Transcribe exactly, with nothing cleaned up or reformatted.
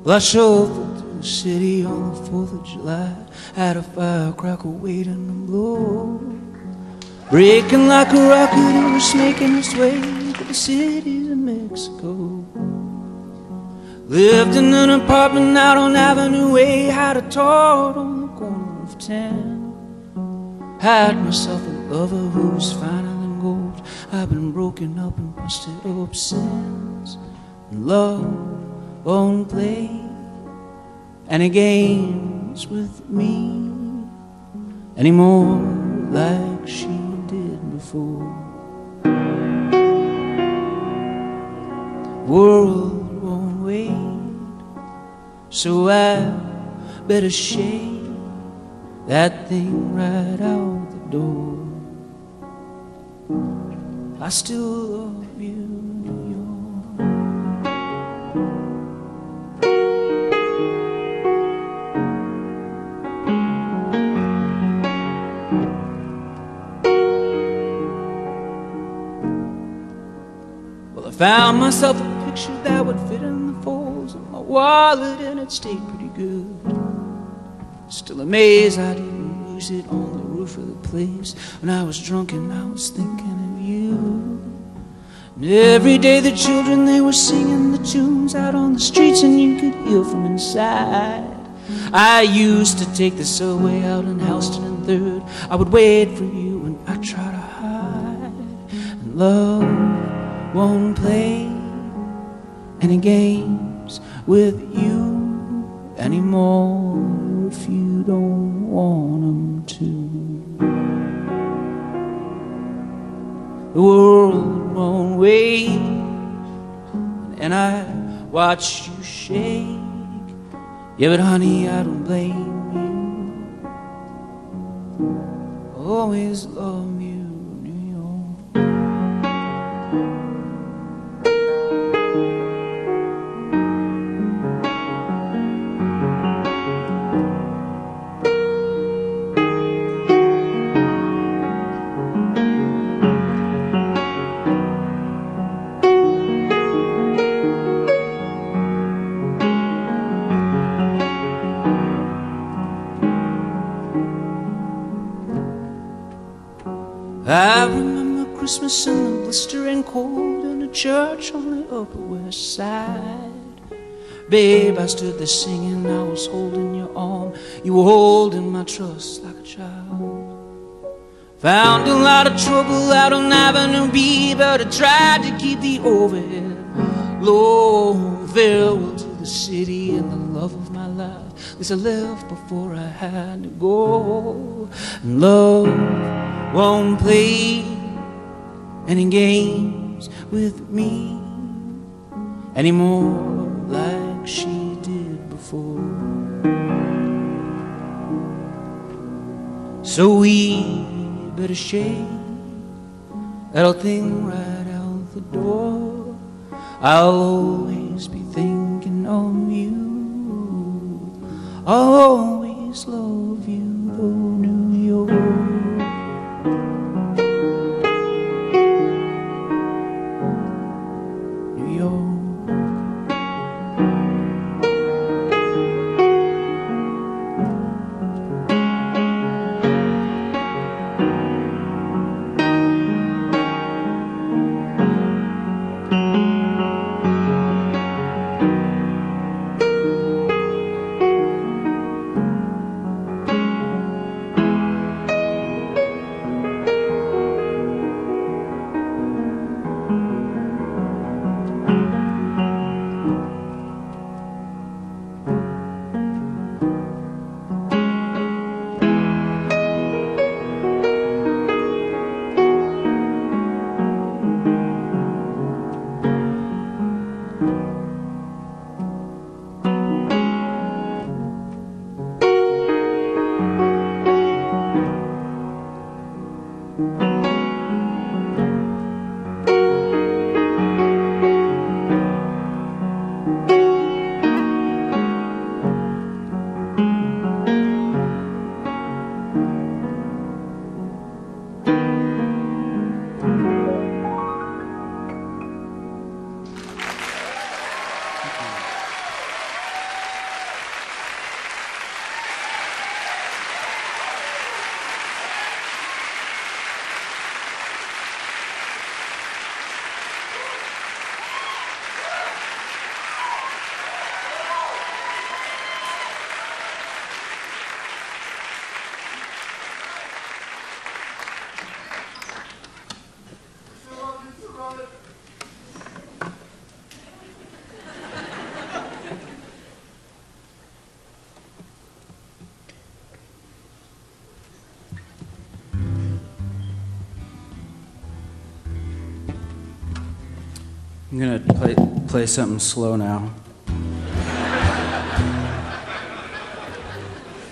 Well, I shuffled through the city on the fourth of July, had a firecracker waiting to blow, breaking like a rocket, it was making its way to the cities of Mexico. Lived in an apartment out on Avenue A, had a tart on the corner of ten. Had myself a lover who was finer than gold. I've been broken up and busted up since. And love won't play any games with me anymore like she did before. World won't wait, so I better shake that thing right out the door. I still love you, New York. Well, I found myself a picture that would fit in the folds of my wallet, and it stayed pretty good. Still amazed I didn't lose it on the roof of the place. When I was drunk and I was thinking of you. And every day the children, they were singing the tunes out on the streets, and you could hear from inside. I used to take the subway out in Houston and Third. I would wait for you and I'd try to hide. And love won't play any games with you anymore if you don't want them to. The world won't wait, and I watch you shake. Yeah, but honey, I don't blame you. I'll always love you, New York. I remember Christmas in the blistering cold in a church on the Upper West Side. Babe, I stood there singing, I was holding your arm. You were holding my trust like a child. Found a lot of trouble out on Avenue B, but I tried to keep the overhead low. Farewell to the city and the love of my life. At least I left before I had to go. And love won't play any games with me anymore like she did before. So we better shake that old thing right out the door. I'll always be thinking of you. I'll always love you, though, New York. I'm gonna play, play something slow now.